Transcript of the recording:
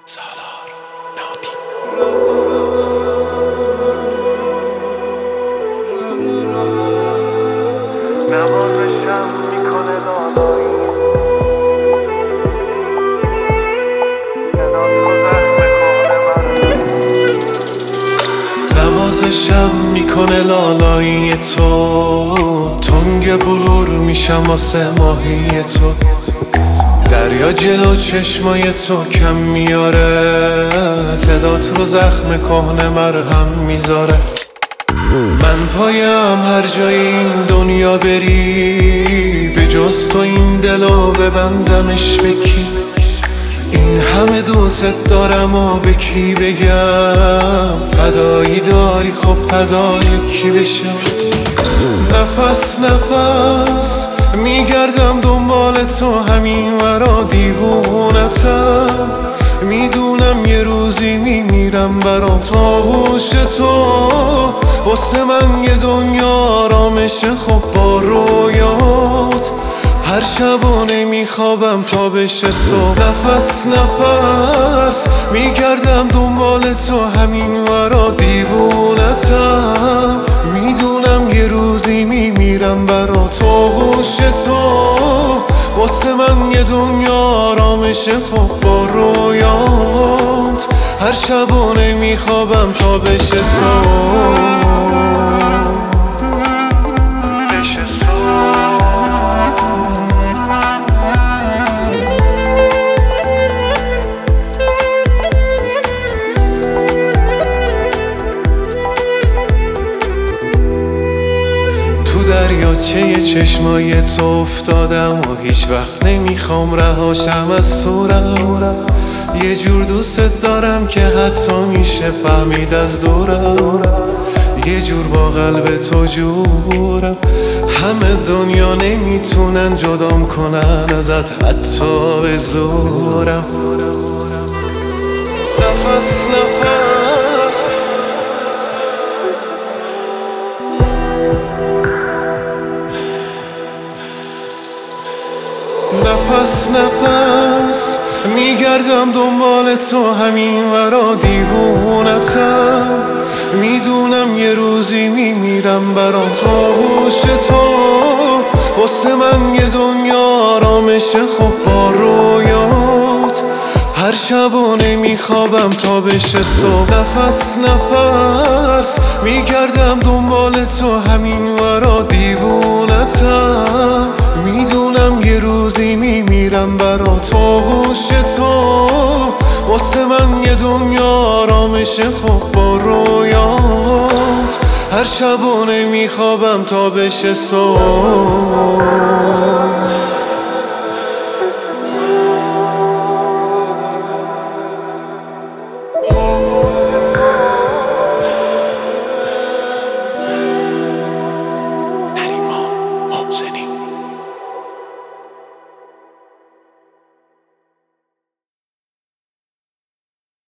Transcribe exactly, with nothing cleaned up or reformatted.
سالار نادی. نوازشم میکنه لالایی، صدات رو زخم کهنه من. نوازشم میکنه لالایی تو، تنگ بلور میشم واسه ماهی تو. دریا جلو چشمای تو کم میاره، صدات رو زخم کهنه مرهم میذاره. من پایم هر جای این دنیا بری، به جز تو این دلو ببندمش به کی؟ این همه دوست دارم و به کی بگم؟ فدایی داری خب فدای کی بشم؟ نفس نفس میگردم دنبال تو، همین ورا دیوونتم. میدونم یه روزی میمیرم برا آغوش تو، واسه من یه دنیا آرامشه خب با رویات. هر شبانه میخوابم تا بشه صبح. نفس نفس میگردم دنبال تو، همین ورا دیوونتم. میدونم یه روزی میمیرم برا آغوش تو، واسه من یه دنیا آرامشه خب با رویات. هر شبانه میخوابم تا بشه صبح. دریاچه چشمای تو افتادم و هیچ وقت نمیخوام رهاشم از صورم. یه جور دوست دارم که حتی میشه فهمید از دورم. یه جور با قلب تو جورم، همه دنیا نمیتونن جدام کنن ازت حتی به زورم. نفس نفس نفس نفس میگردم دنبال تو، همین ورا دیوونتم. میدونم یه روزی میمیرم برا آغوش تو، واسه من یه دنیا آرامشه خب با رویات. هر شبانه میخوابم تا بشه صبح. نفس نفس میگردم دنبال تو، همین ورا دیوونتم. میدونم یه روزی میمیرم برا آغوش تو، واسه من یه دنیا آرامشه خب با رویات. هر شبانه میخوابم تا بشه صبح.